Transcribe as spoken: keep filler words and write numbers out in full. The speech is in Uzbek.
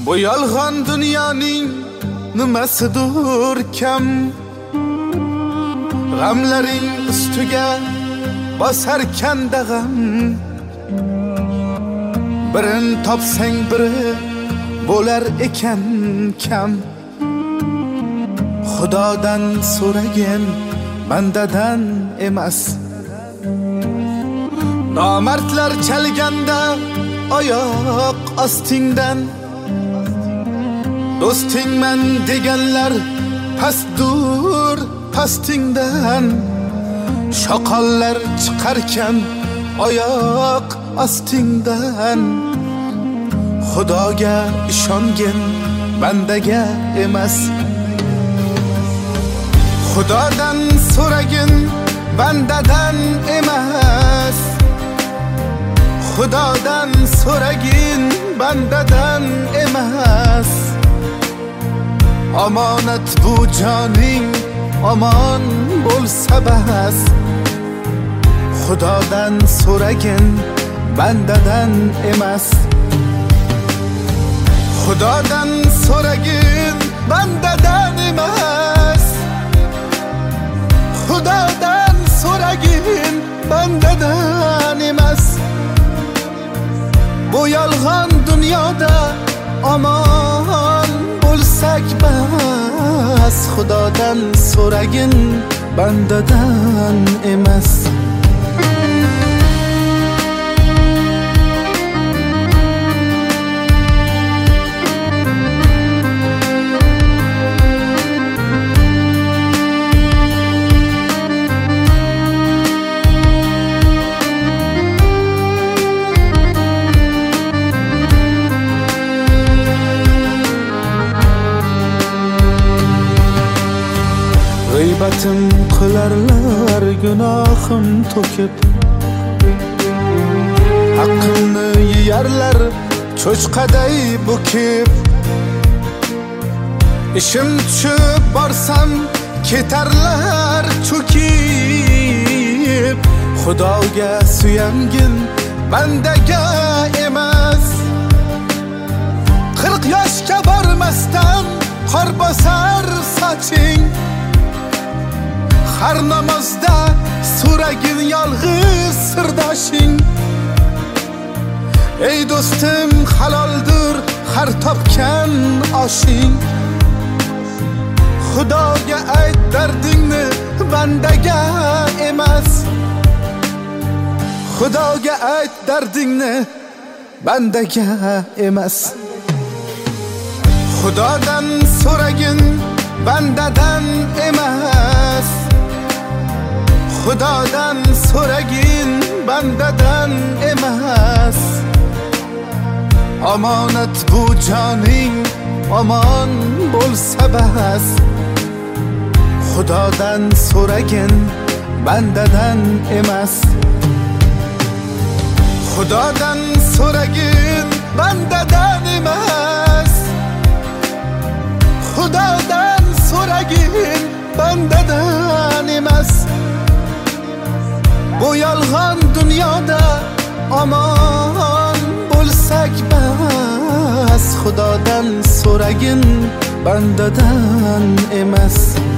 Bu yolg'on dunyoning nimasidir kam, g'amlaring ustiga bosarkan dag'am. Birin topsang biri bo'lar ekan kam. Xudodan so'ragin, bandadan emas. Nomardlar chalganda oyoq ostingdan, do'stingman deganlar pastdur pastingdan. Shoqollar chiqarkan oyoq ostingdan. Xudoga ishongin, bandaga emas. Xudodan so'ragin, bandadan emas. Xudodan so'ragin, bandadan emas. Omonat bu joning, omon bo'lsa bas. Xudodan so'ragin, bandadan emas. Xudodan so'ragin, bandadan emas. Xudodan so'ragin, bandadan emas. Bu yolg'on dunyoda omon bo'lsak bas. Xudodan so'ragin, bandadan emas. G'iybatim qilarlar gunohim to'kib, haqqimni yeyarlar cho'chqaday bukib. Ishim tushib borsam ketarlar cho'kib. Xudoga suyangin, bandaga emas. Qirq yoshga bormasdan qor bosar soching. Har namozda so'ragin yolg'iz sirdoshing. Ey do'stim, haloldir har topgan oshing. Xudoga ayt dardingni, bandaga emas. Xudoga ayt dardingni, bandaga emas. Xudodan so'ragin, bandadan emas. Xudodan so'ragin, bandadan emas. Omonat bu joning, omon bo'lsa bas. Xudodan so'ragin, bandadan emas. Xudodan so'ragin, bandadan emas. Xudodan so'ragin, bandadan emas. Bu yolg'on dunyoda omon bo'lsak bas. Xudodan so'ragin, bandadan emas.